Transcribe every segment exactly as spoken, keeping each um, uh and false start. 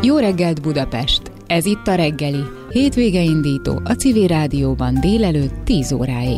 Jó reggelt Budapest! Ez itt a reggeli, hétvége indító a Civil Rádióban délelőtt tíz óráig.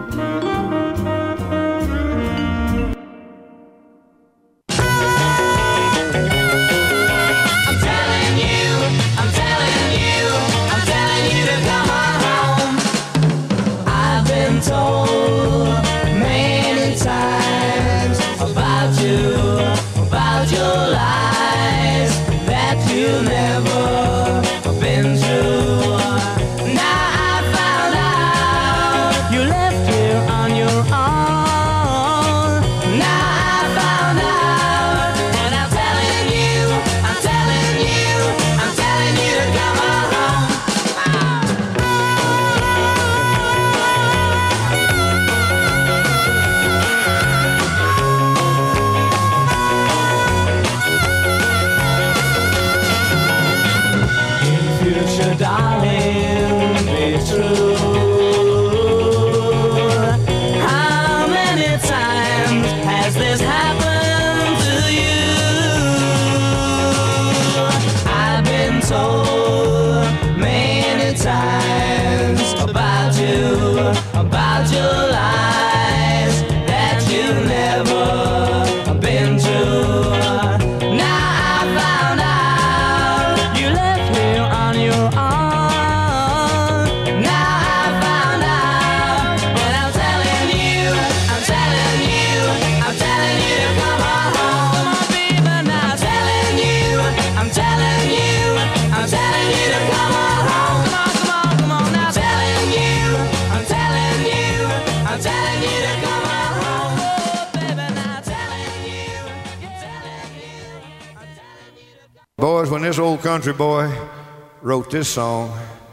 When this old country boy wrote this song,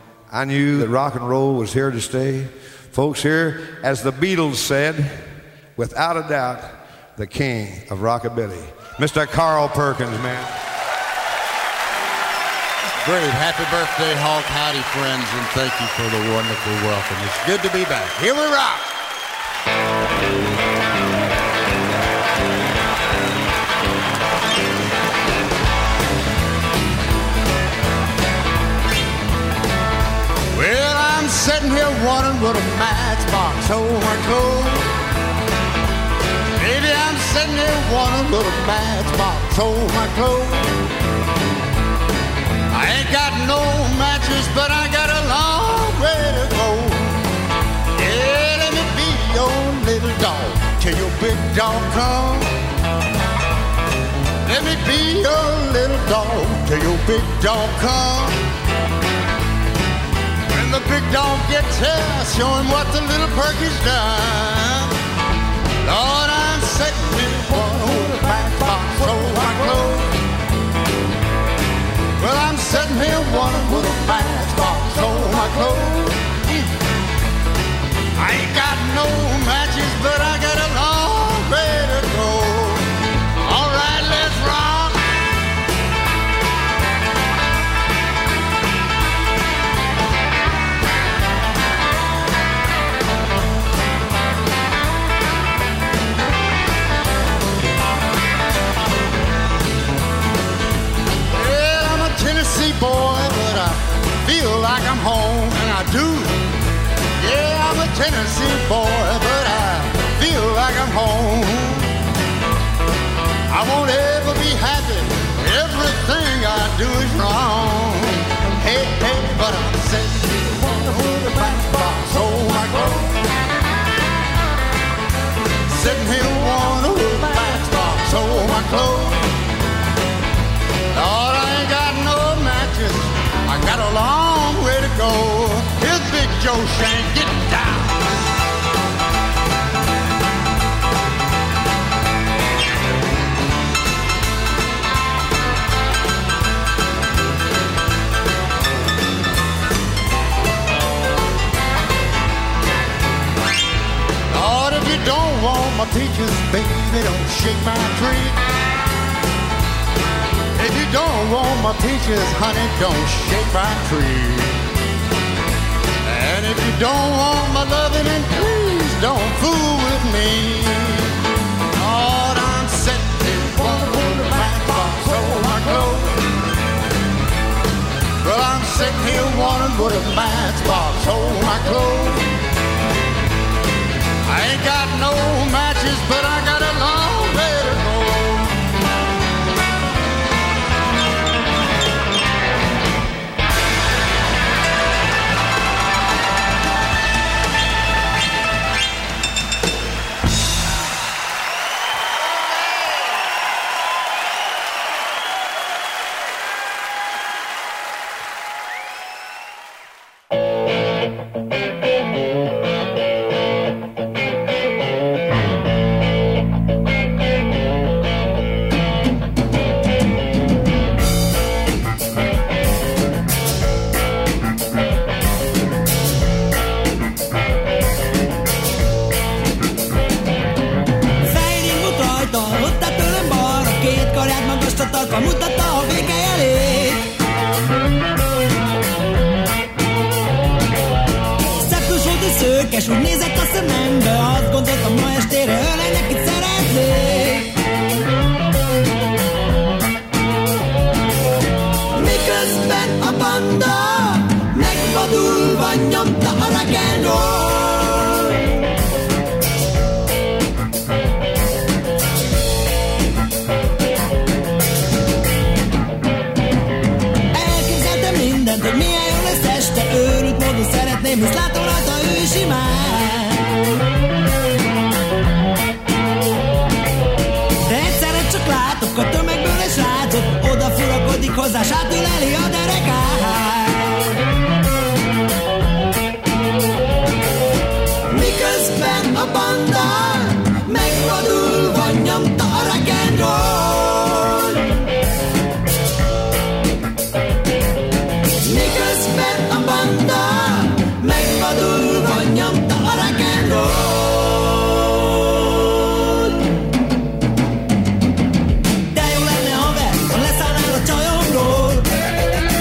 I knew that rock and roll was here to stay. Folks, here, as the Beatles said, without a doubt, the king of rockabilly, Mister Carl Perkins, man. Great. Happy birthday, Hulk. Howdy, friends, and thank you for the wonderful welcome. It's good to be back. Here we rock. Well, I'm sitting here wondering what a matchbox hold my clothes. Baby, I'm sitting here wondering what a matchbox hold my clothes. I ain't got no matches, but I got a long way to go. Yeah, let me be your little dog till your big dog comes. Let me be your little dog till your big dog comes. The big dog gets here, show him what the little Perky's done. Lord, I'm sitting here wondering with a matchbox hold my clothes. Well, I'm sitting here wondering with a matchbox hold my clothes. I ain't got no matches, but I got a long way to go. All right, let's rock. Boy, but I feel like I'm home, and I do. Yeah, I'm a Tennessee boy, but I feel like I'm home. I won't ever be happy, everything I do is wrong. Hey, hey, but I'm sitting here wondering who the matchbox hold my clothes. Sitting here wondering who the matchbox hold my clothes. Lord, I ain't got no matches, I got a long way to go. Here's Big Joe Shank, get down. Lord, if you don't want my peaches, baby, don't shake my tree. If you don't want my peaches, honey, don't shake my tree. And if you don't want my loving, then please don't fool with me. Lord, I'm sitting here wondering who the matchbox hold my clothes. with a matchbox hold my clothes. I ain't got no matches, but I got a long way to go. Mutatta a vége elé. Szeptus volt és szőkes, úgy nézett a szemembe. Azt gondoltam, ma estére ölelnek, itt szeretnék. Miközben a banda megvadulva nyomta a rock and roll. Hogy milyen jó lesz este, őrült módon szeretném, hisz látom rajta ő is imád. De egyszerre csak látok a tömegből egy srácot, odafurakodik hozzá, s átüleli a derekát. Miközben a banda megvadulva nyomta a rock and roll. A banda megvadulva nyomta a rock and roll. De jó lenne, haver, ha leszállnál a csajomról.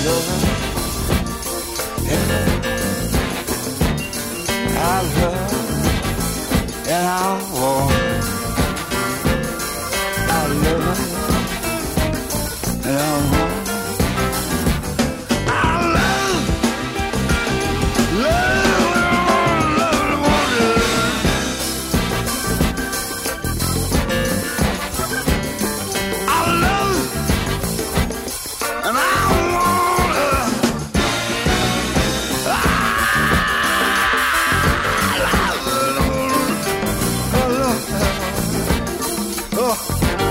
love, yeah. I love and I want. I love and I want. I love, love, love, love, love. I love and I want her. I love her. I love her. Oh.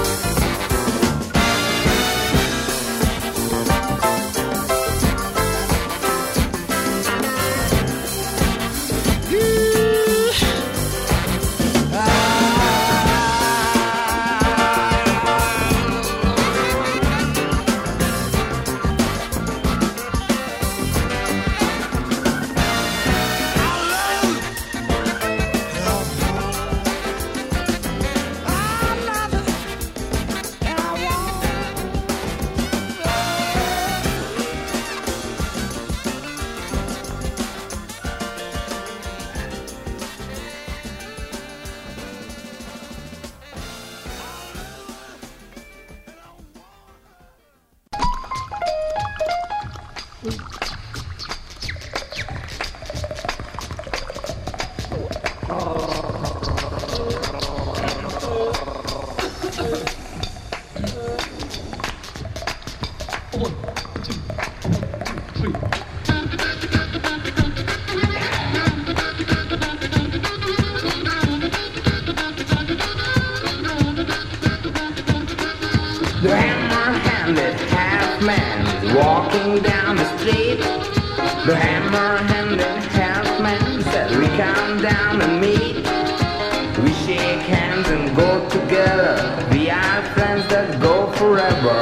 The hammer-handed half-man is walking down the street. The hammer-handed half-man said we come down and meet. We shake hands and go together. We are friends that go forever.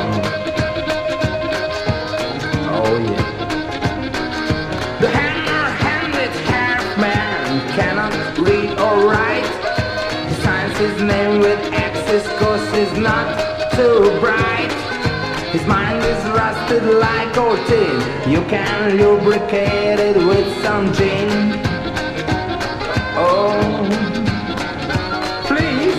Oh yeah. The hammer-handed half-man cannot read or write. He signs his name with X's cause he's not too bright. His mind is rusted like old tin. You can lubricate it with some gin. Oh, please.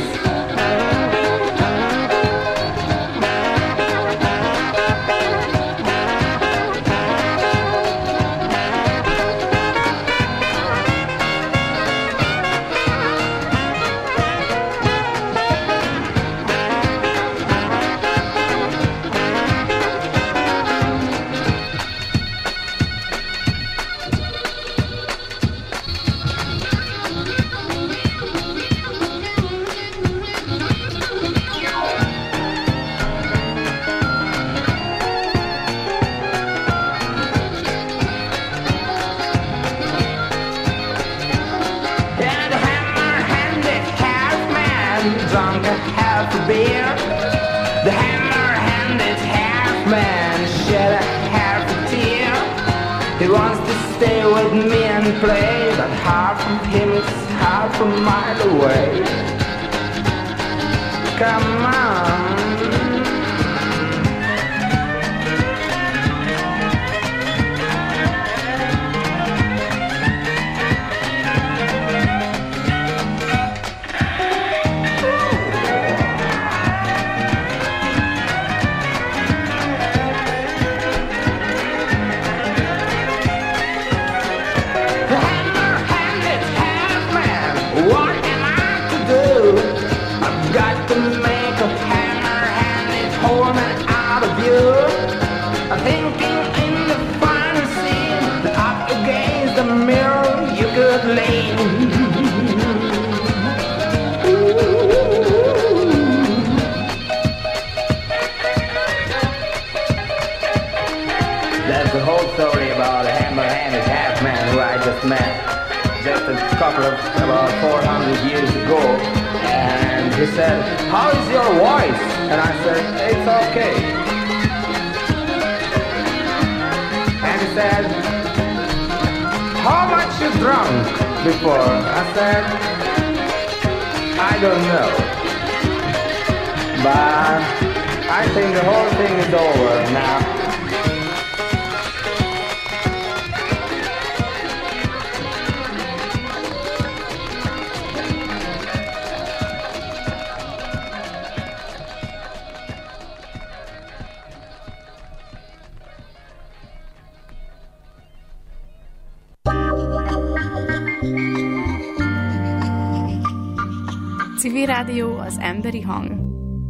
Drunk a half a beer. The hammer-handed half-man shed a half a tear. He wants to stay with me and play, but half of him is half a mile away. Come on. I'm thinking in the final scene that up against the mirror you could lean. That's the whole story about a hammer-handed half-man who I just met just a couple of, about four hundred years ago. And he said, "How is your voice?" And I said, "It's okay." Said, "How much you drunk before?" I said, "I don't know, but I think the whole thing is over now." Civil Rádió, az emberi hang.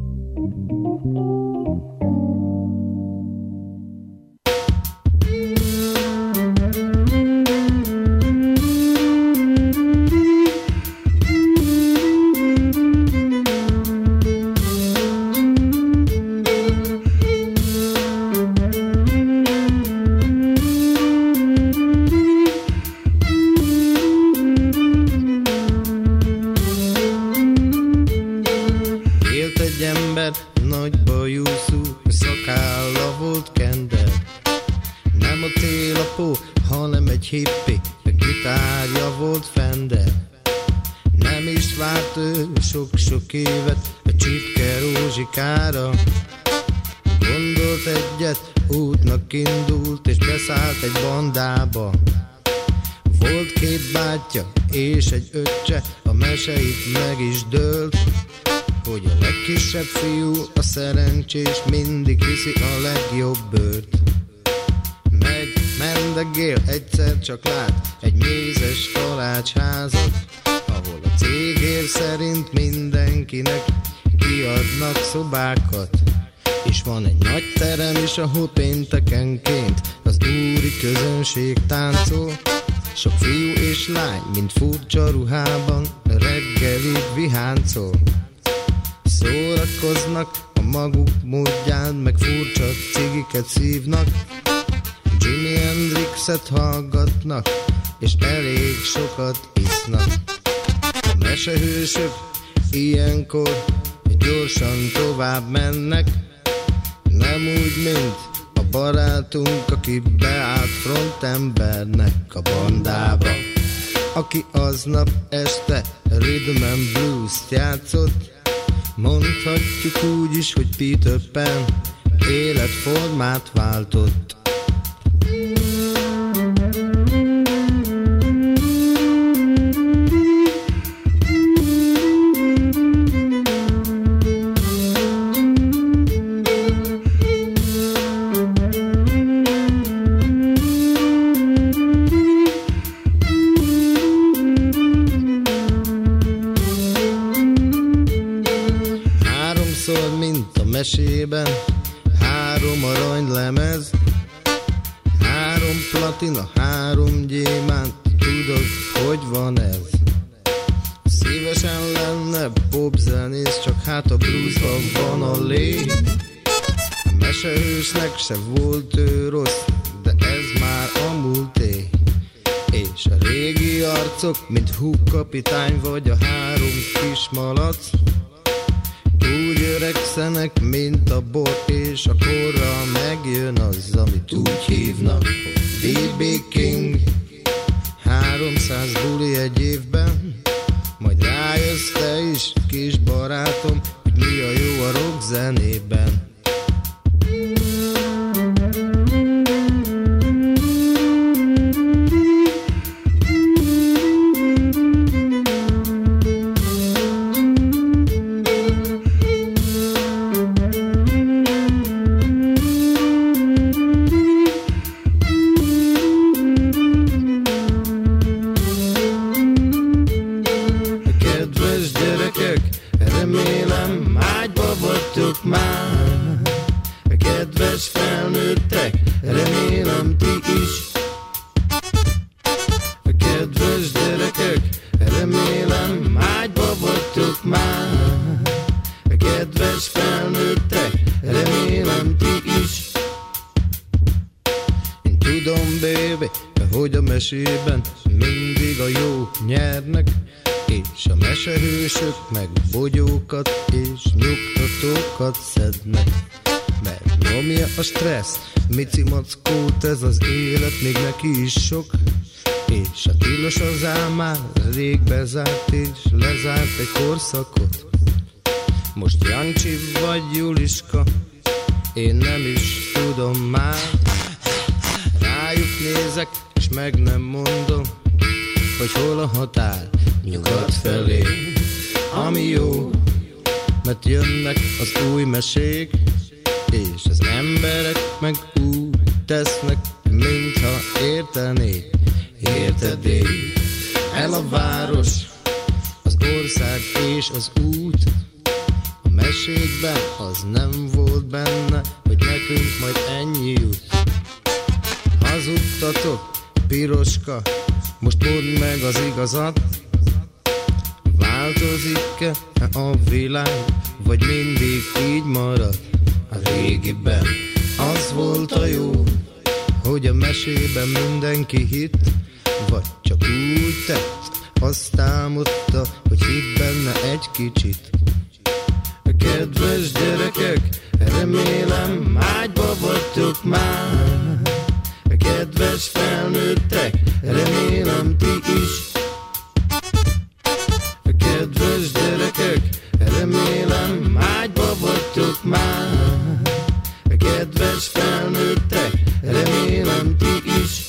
Hippi, gitárja volt Fender. Nem is várt ő sok-sok évet a csipke rózsikára. Gondolt egyet, útnak indult, és beszállt egy bandába. Volt két bátyja és egy öccse, a meseit meg is dőlt, hogy a legkisebb fiú, a szerencsés, mindig viszi a legjobb bőrt. Megy, mendegél, egyszer csak lát egy mézes kalácsházat, ahol a cégér szerint mindenkinek kiadnak szobákat. És van egy nagy terem is, ahol péntekenként az úri közönség táncol. Sok fiú és lány, mint furcsa ruhában, reggelig viháncol. Szórakoznak a maguk módján, meg furcsa cigiket szívnak. Jimi Hendrixet hallgatnak, és elég sokat isznak. A mesehősök ilyenkor gyorsan tovább mennek, nem úgy, mint a barátunk, aki beállt frontembernek a bandába, aki aznap este rhythm and blues-t játszott. Mondhatjuk úgy is, hogy Peter Pan életformát váltott. Mesében három aranylemez, három platina, három gyémánt, tudod, hogy van ez? Szívesen lenne popzenész, csak hát a bluesban van a lé. A mesehősnek se volt ő rossz, de ez már a múlté. És a régi arcok, mint Hook kapitány vagy a három kis malac, úgy öregszenek, mint a bor, és a korra megjön az, amit úgy hívnak, bé bé King. Háromszáz buli egy évben, majd rájössz te is, kis barátom, hogy mi a jó a rock zenében. Mesében mindig a jó nyernek, és a mesehősök meg bogyókat és nyugtatókat szednek. Mert nyomja a stressz, mici mackót ez az élet, még neki is sok. És a tilos az álmár rég bezárt és lezárt egy korszakot. Most Jancsi vagy Juliska, én nem is tudom már. Rájuk nézek, és meg nem mondom, hogy hol a határ nyugat felé. Ami jó, mert jönnek az új mesék, és az emberek meg úgy tesznek, mintha értenék. Érted én? El a város, az ország és az út. A mesékben az nem volt benne, hogy nekünk majd ennyi jut. Hazudtatok, piroska, most mondd meg az igazat. Változik-e a világ, vagy mindig így marad? A régiben az volt a jó, hogy a mesében mindenki hitt, vagy csak úgy tett, azt álmodta, hogy hitt benne egy kicsit. Kedves gyerekek, remélem ágyba vagytok már. Kedves felnőttek, remélem ti is. Kedves gyerekek, remélem ágyba vagytok már. Kedves felnőttek, remélem ti is.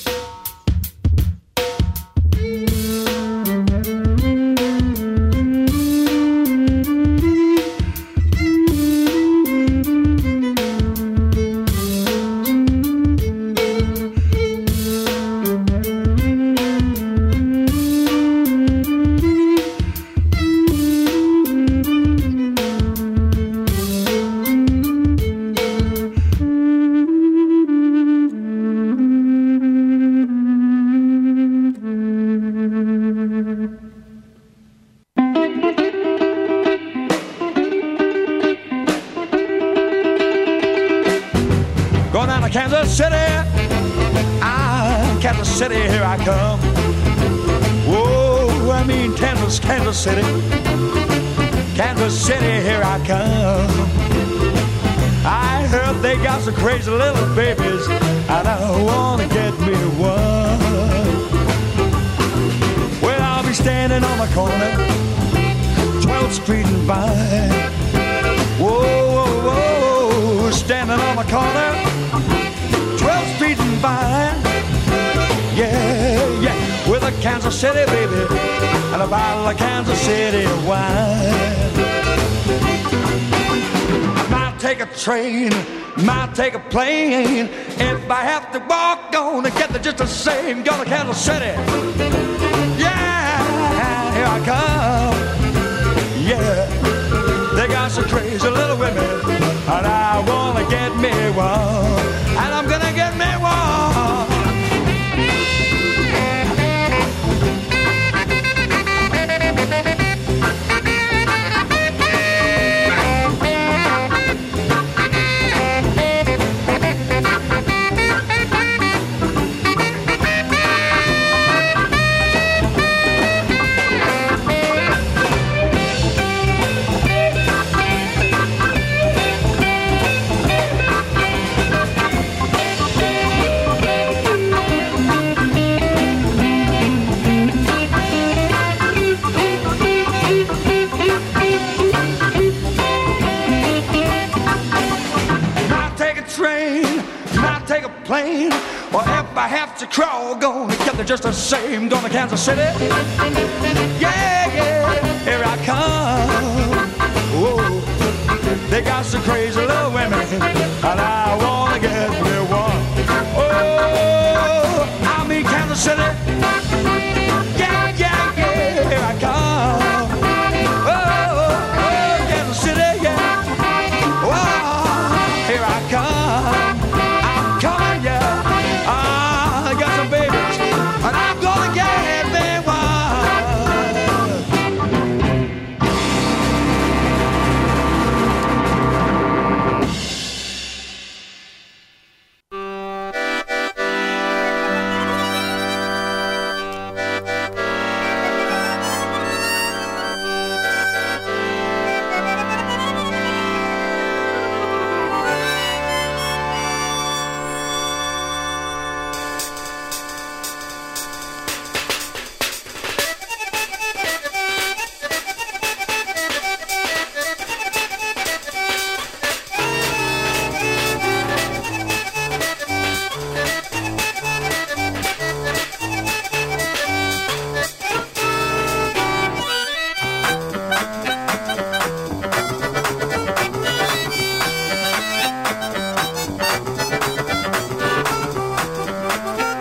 Kansas City, ah, Kansas City, here I come. Whoa, I mean Kansas, Kansas City, Kansas City, here I come. I heard they got some crazy little babies, and I wanna get me one. Well, I'll be standing on the corner, twelfth Street and Vine. Whoa, whoa, whoa, standing on the corner, twelfth Street and Vine. Yeah, yeah, with a Kansas City baby and a bottle of Kansas City wine. I might take a train, might take a plane. If I have to walk, gonna get there just the same. Go to Kansas City. Yeah, here I come. Yeah, they got some crazy little women, and I wanna get me one, and I'm gonna get me one. Plane, or if I have to crawl, gonna get there just the same. Going to Kansas City. Yeah, yeah, here I come. Whoa, they got some crazy little women, and I wanna get